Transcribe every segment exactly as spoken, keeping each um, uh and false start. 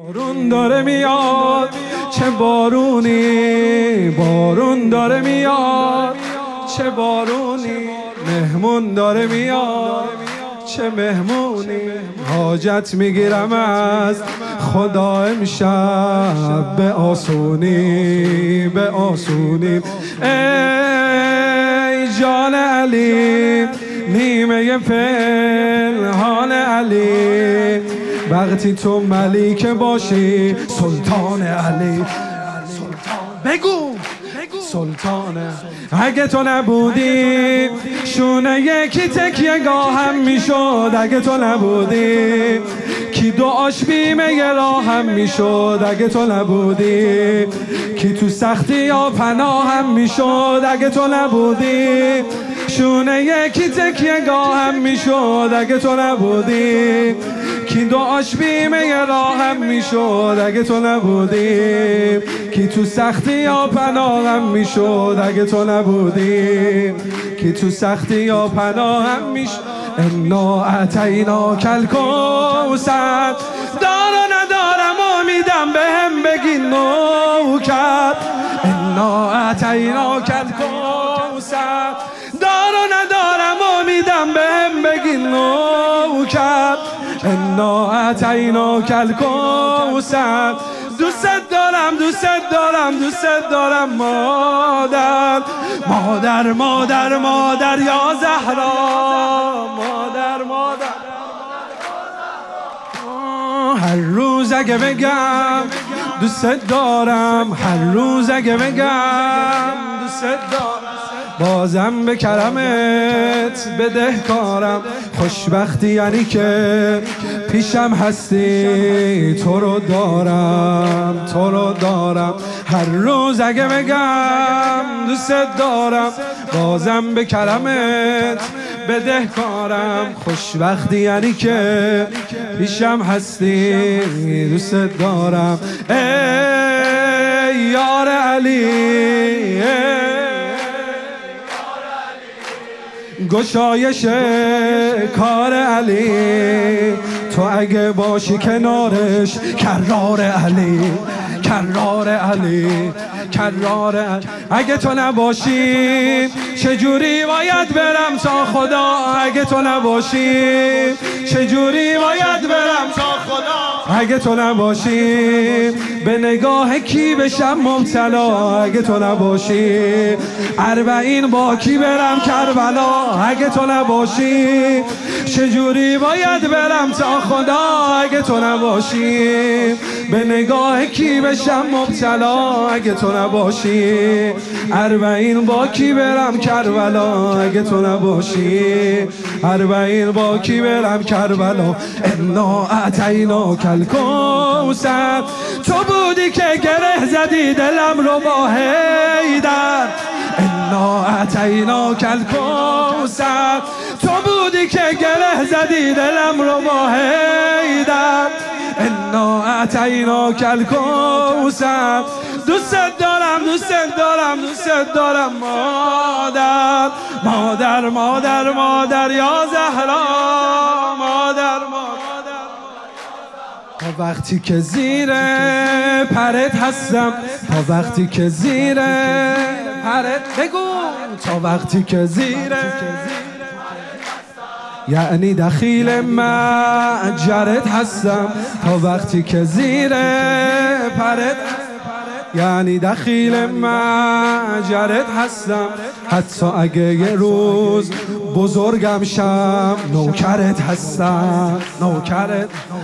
بارون داره میاد، چه بارونی، بارون داره میاد، چه بارونی، مهمون داره میاد، چه مهمونی. حاجت میگیرم از خدا امشب به آسونی، به آسونی. ای جان علی، نیمه پنهان علی، وقتی تو ملیک باشی سلطان علی. سلطان بگو سلطانه. اگه تو نبودی شونه یکی تکیه گاهم میشد، اگه تو نبودی کی دعاش بیمه راهم میشد، اگه تو نبودی کی تو سختی یا پناهم میشد، اگه تو نبودی شونه یکی تکیه گاهم میشد، اگه تو نبودی کی دعاش بیمه راهم میشد، اگه تو نبودی کی تو سختی یا پناهم میشد، اگه تو نبودی کی تو سختی یا پناهم میشد. انا اعطیناک الکوثر، دار و ندارم امیدم بهم بگی نوکر. انا اعطیناک الکوثر، دار و ندارم امیدم بهم بگی نوکر. انا اعطیناک الکوثر، دوست دارم دوست دارم دوست دارم مادر، مادر مادر مادر یا زهرا، مادر مادر. هر روز اگه بگم دوست دارم، هر روز اگه بگم دوست دارم، بازم به کرمت بدهکارم. خوشبختی یعنی که پیشم هستی، تو رو دارم تو رو دارم. هر روز اگه بگم دوست دارم، بازم به کرمت بدهکارم. خوشبختی یعنی که پیشم هستی، دوست دارم. ای یار علی، گشایش کار علی، تو اگه باشی کنارش کرار علی، کرار علی، کرار علی. اگه تو نباشی چجوری باید برم تا خدا، اگه تو نباشی چجوری باید برم تا خدا، اگه تو نباشی به نگاه کی بشم مبتلا، اگه تو نباشی اربعین با کی برم کربلا، اگه تو نباشی چجوری باید برم تا خدا، اگه تو نباشی به نگاه کی بشم مبتلا، اگه تو نباشی اربعین با کی برم کربلا، اگه تو نباشی اربعین با کی برم کربلا. انا اعطیناک الکوثر، تو بودی که گره زدی دلم رو با حیدر. انا اعطیناک الکوثر، تو بودی که گره زدی دلم رو با حیدر. انا اعطیناک الکوثر، دوست دارم دوست دارم دوست دارم مادر، مادر مادر مادر یا زهرا، مادر مادر. تا وقتی که زیر پرت هستم، تا وقتی که زیر پرت بگو، تا وقتی که زیر یعنی دخیل مجرت هستم، تا وقتی که زیر پرت یعنی دخیل مجرت هستم. حتی اگه یه روز بزرگم شم نوکرت هستم، نوکرت.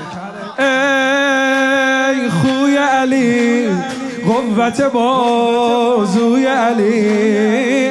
ای خوی علی، قوت بازوی علی، ای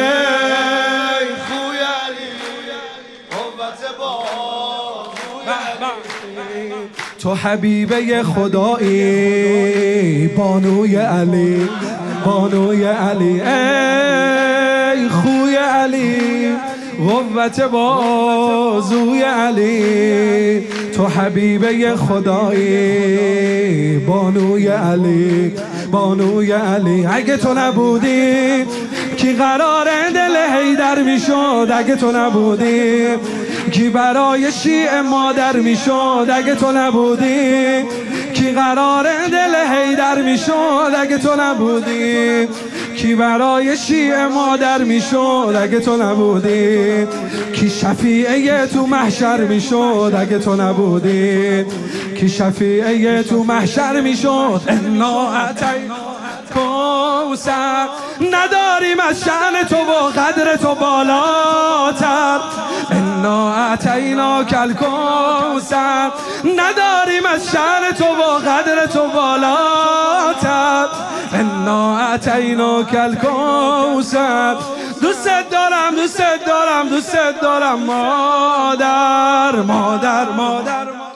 خوی علی، قوت بازوی علی. تو حبیبه خدایی، بانوی علی، بانوی علی. ای خوی علی، قوت بازوی علی، تو حبیبه خدایی، بانوی علی، بانوی علی. اگه تو نبودی کی قرار دل حیدر میشد، اگه تو نبودی کی برای شیعه مادر میشد، اگه تو نبودی کی قرار دل حیدر میشد اگه تو نبودی؟ کی برای شیعه مادر میشد اگه تو نبودی؟ کی شفیعه تو محشر میشد اگه تو نبودی؟ کی شفیعه تو محشر میشد؟ انا اتینا کوثر، نداریم از شأن تو و قدر تو بالاتر. انا اتینا کل کوثر، نداریم از شأن تو و قدر تو بالاتر. انا اتینا کل کوثر. دوست دارم دوست دارم دوست دارم مادر مادر مادر, مادر